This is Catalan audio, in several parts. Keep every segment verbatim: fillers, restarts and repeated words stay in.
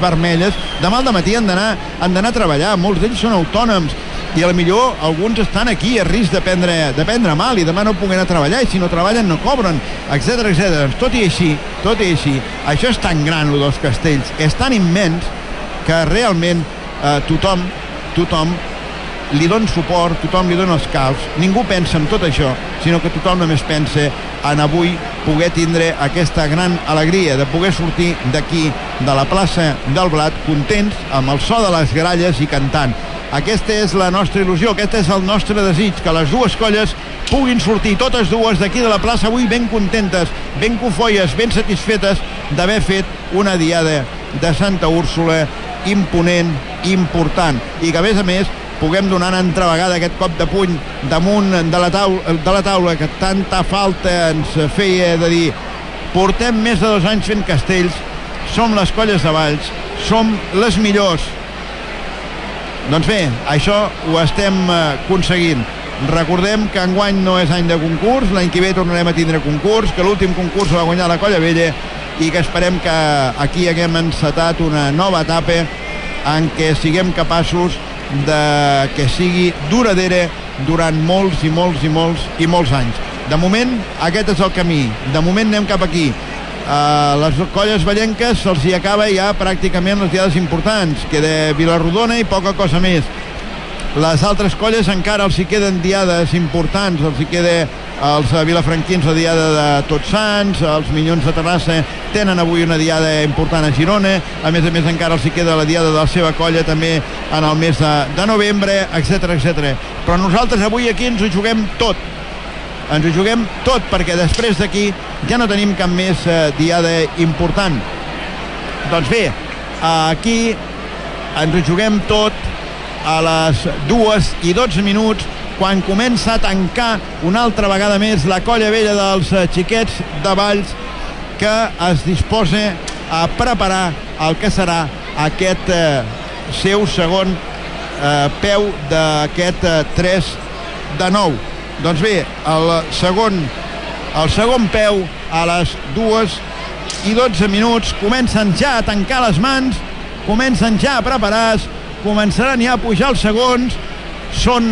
vermelles, demà al dematí han d'anar han d'anar a treballar, molts d'ells són autònoms, i a lo millor alguns estan aquí a risc de prendre, de prendre mal i demà no puguen anar a treballar, i si no treballen no cobren, etcètera, etcètera. Tot i així, tot i així, això és tan gran, lo dels castells, és tan immens que realment eh, tothom, tothom li dona suport, tothom li dona els calçs, ningú pensa en tot això, sinó que tothom només pensa en avui poder tindre aquesta gran alegria de poder sortir d'aquí, de la plaça del Blat, contents, amb el so de les gralles i cantant. Aquesta és la nostra il·lusió, aquest és el nostre desig, que les dues colles puguin sortir, totes dues, d'aquí de la plaça avui ben contentes, ben cofolles, ben satisfetes d'haver fet una diada de Santa Úrsula imponent, important, i que a més a més puguem donar una altra vegada aquest cop de puny damunt de la taula, de la taula que tanta falta ens feia, de dir, portem més de dos anys fent castells, som les colles de Valls, som les millors. Doncs bé, això ho estem aconseguint. Recordem que enguany no és any de concurs, l'any que ve tornarem a tindre concurs, que l'últim concurs va guanyar la Colla Vella i que esperem que aquí haguem encetat una nova etapa en què siguem capaços de que sigui duradera durant molts i molts i molts i molts anys. De moment, aquest és el camí. De moment anem cap aquí. Uh, les colles vallenques se'ls hi acaba ja pràcticament les diades importants. Queda Vilarrodona i poca cosa més. Les altres colles encara els hi queden diades importants. Els hi queda els vilafranquins la diada de Tots Sants, els Minyons de Terrassa tenen avui una diada important a Girona, a més a més encara els hi queda la diada de la seva colla també en el mes de, de novembre, etcètera, etcètera. Però nosaltres avui aquí ens ho juguem tot, ens ho juguem tot, perquè després d'aquí ja no tenim cap més eh, diada important. Doncs bé, aquí ens ho juguem tot a les dues i dotze minuts, quan comença a tancar una altra vegada més la Colla Vella dels Xiquets de Valls, que es disposa a preparar el que serà aquest eh, seu segon eh, peu d'aquest eh, tres de nou. Doncs bé, el segon, el segon peu a les dues i dotze minuts comencen ja a tancar les mans, comencen ja a preparar-se, començaran ja a pujar els segons. Són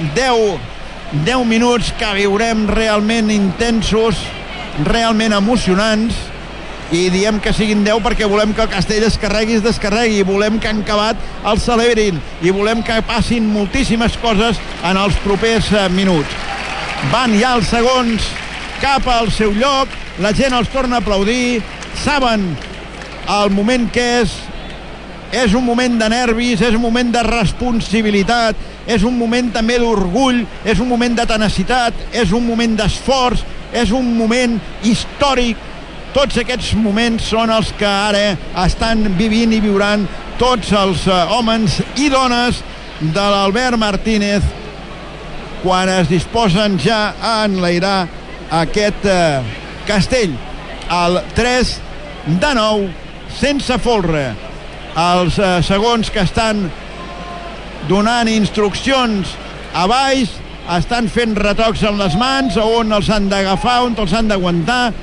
deu minuts que viurem realment intensos, realment emocionants, i diem que siguin deu perquè volem que el castell es carregui, es descarregui, volem que en acabat el celebrin i volem que passin moltíssimes coses en els propers minuts. Van ja els segons cap al seu lloc, la gent els torna a aplaudir, saben el moment que és, és un moment de nervis, és un moment de responsabilitat, és un moment també d'orgull, és un moment de tenacitat, és un moment d'esforç, és un moment històric. Tots aquests moments són els que ara estan vivint i viuran tots els uh, homes i dones de l'Albert Martínez quan es disposen ja a enlairar aquest uh, castell. El tres de nou, sense folre. Els uh, segons que estan donant instruccions a baix estan fent retocs amb les mans, on els han d'agafar, on els han d'aguantar.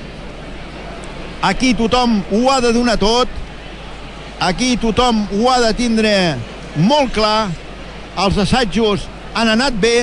Aquí tothom ho ha de donar tot, aquí tothom ho ha de tindre molt clar, els assajos han anat bé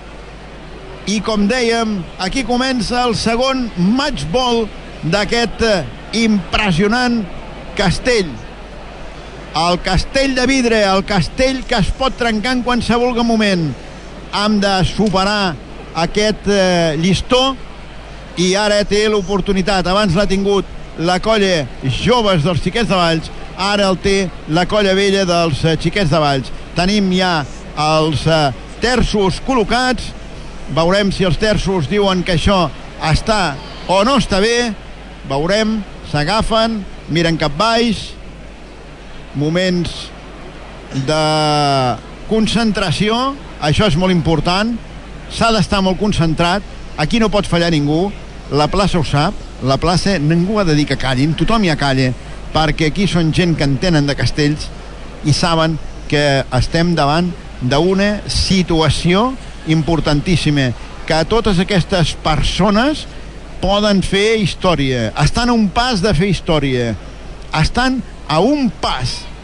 i, com dèiem, aquí comença el segon matchball d'aquest impressionant castell. El castell de vidre, el castell que es pot trencar en qualsevol moment. Hem de superar aquest eh, llistó i ara té l'oportunitat. Abans l'ha tingut la colla joves dels Xiquets de Valls, ara el té la Colla Vella dels eh, Xiquets de Valls. Tenim ja els eh, terços col·locats, veurem si els terços diuen que això està o no està bé, veurem, s'agafen, miren cap baix, moments de concentració, això és molt important, s'ha d'estar molt concentrat, aquí no pot fallar ningú, la plaça ho sap, la plaça ningú ha de dir que callin, tothom ja calla, perquè aquí són gent que entenen de castells i saben que estem davant d'una situació importantíssima, que totes aquestes persones poden fer història, estan a un pas de fer història, estan a un pas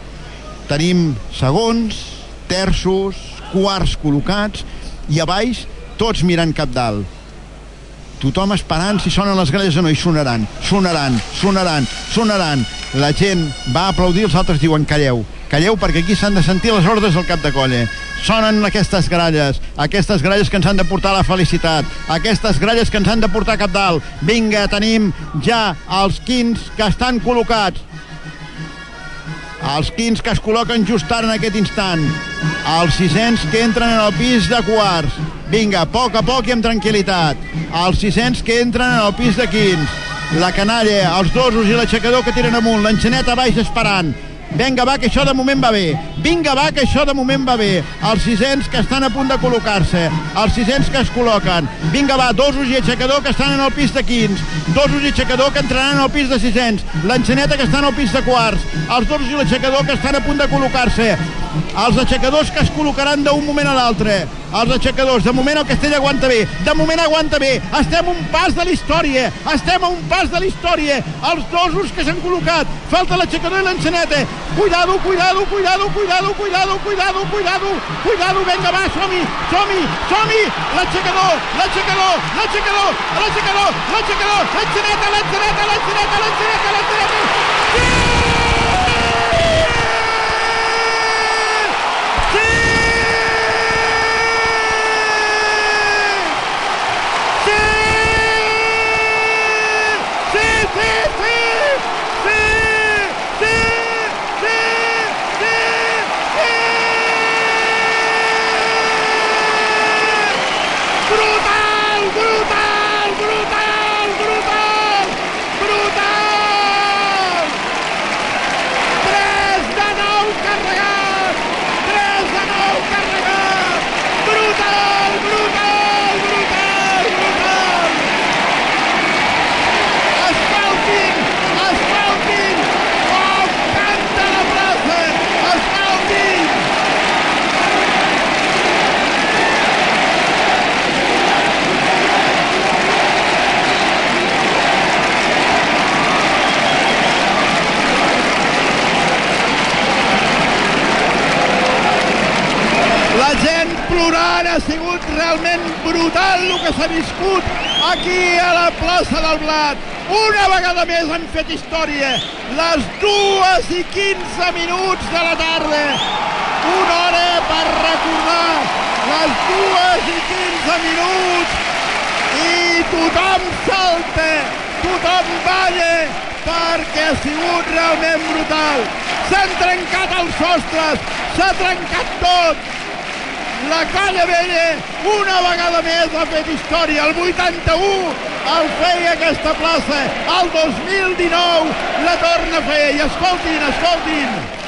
tenim segons, terços, quarts col·locats i a baix tots mirant cap dalt. Tothom esperant si sonen les gralles o no, i sonaran, sonaran, sonaran, sonaran. La gent va aplaudir, els altres diuen calleu, calleu perquè aquí s'han de sentir les ordres del cap de colla. Sonen aquestes gralles, aquestes gralles que ens han de portar la felicitat, aquestes gralles que ens han de portar cap dalt. Vinga, tenim ja els quins que estan col·locats. Els quins que es col·loquen just ara en aquest instant. Els sisens que entren en el pis de quarts. Vinga, a poc a poc i amb tranquil·litat. Els sisens que entren en el pis de quins. La canalla, els dosos i l'aixecador que tiren amunt. L'enxaneta baix esperant. Vinga, va, que això de moment va bé. Vinga, va, que això de moment va bé. Els sisens que estan a punt de col·locar-se. Els sisens que es col·loquen. Vinga, va, dosos i aixecador que estan en el pis de quins. Dosos i aixecador que entraran en el pis de sisens. L'enxaneta que està en el pis de quarts. Els dosos i l'aixecador que estan a punt de col·locar-se. Els aixecadors que es col·locaran d'un moment a l'altre. Els aixecadors, de moment el Castell aguanta bé, de moment aguanta bé, estem a un pas de la història, estem a un pas de la història, els dosos que s'han col·locat, falta l'aixecador i l'enxaneta, cuidado, cuidado, cuidado, cuidado, cuidado, cuidado, cuidado, cuidado, venga, va, som-hi, som-hi, som-hi, l'aixecador, l'aixecador, l'aixecador, l'aixecador, l'aixecador, l'enxaneta, l'enxaneta, l'enxaneta, l'enxaneta, l'enxaneta, plorant. Ha sigut realment brutal el que s'ha viscut aquí a la plaça del Blat. Una vegada més han fet història. Les dues i quinze minuts de la tarda. Una hora per recordar les dues i quinze minuts i tothom salta, tothom balla perquè ha sigut realment brutal. S'han trencat els sostres, s'ha trencat tot. La Calla Vella una vegada més ha fet història. El vuitanta-u el feia aquesta plaça, el dos mil dinou la torna a fer. I escoltin, escoltin.